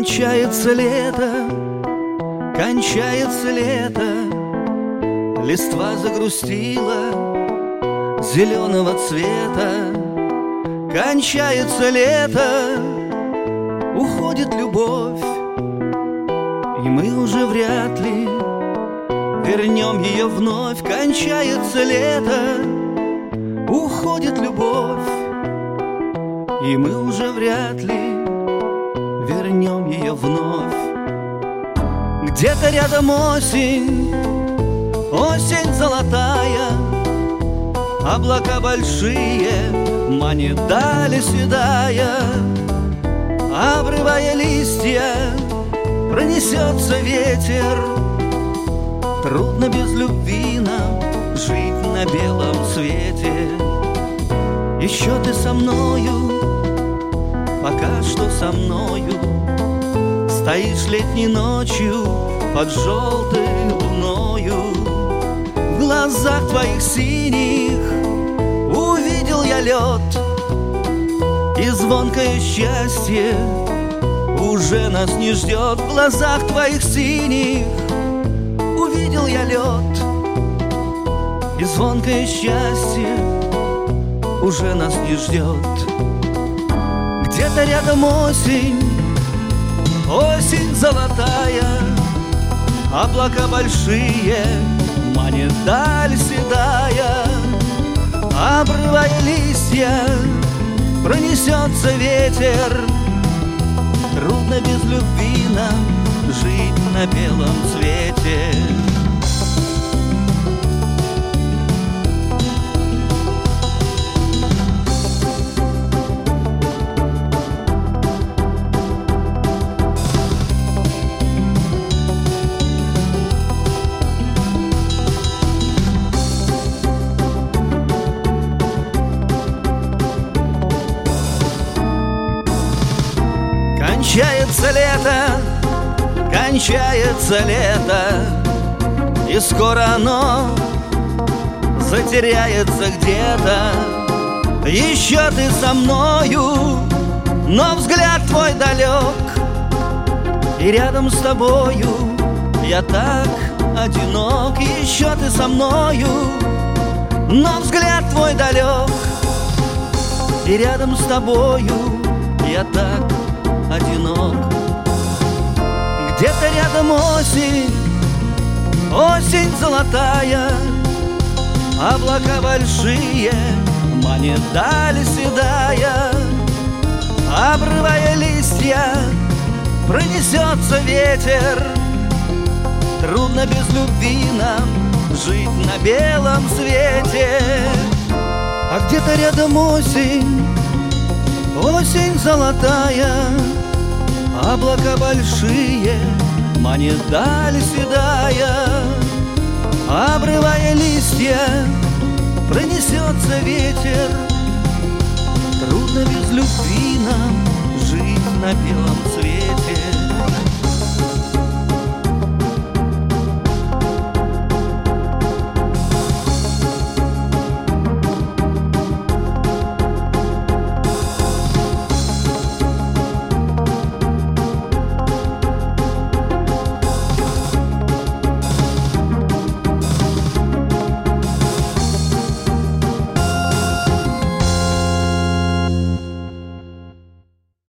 Кончается лето, кончается лето, листва загрустила зеленого цвета. Кончается лето, уходит любовь, и мы уже вряд ли вернем ее вновь. Кончается лето, уходит любовь, и мы уже вряд ли вернем ее вновь. Где-то рядом осень, осень золотая, облака большие манит даль седая. Обрывая листья, пронесется ветер. Трудно без любви нам жить на белом свете. Еще ты со мною, пока что со мною, стоишь летней ночью под желтой луною. В глазах твоих синих увидел я лед, и звонкое счастье уже нас не ждет. В глазах твоих синих увидел я лед, и звонкое счастье уже нас не ждет. Где-то рядом осень, осень золотая, облака большие манит даль седая. Обрывая листья, пронесется ветер. Трудно без любви нам жить на белом свете. Кончается лето, кончается лето, и скоро оно затеряется где-то. Еще ты со мною, но взгляд твой далек, и рядом с тобою я так одинок. Еще ты со мною, но взгляд твой далек, и рядом с тобою я так одинок. Где-то рядом осень, осень золотая, облака большие манит даль седая. Обрывая листья, пронесется ветер. Трудно без любви нам жить на белом свете. А где-то рядом осень, осень золотая, облака большие манит даль седая. Обрывая листья, пронесется ветер. Трудно без любви нам жить на белом свете.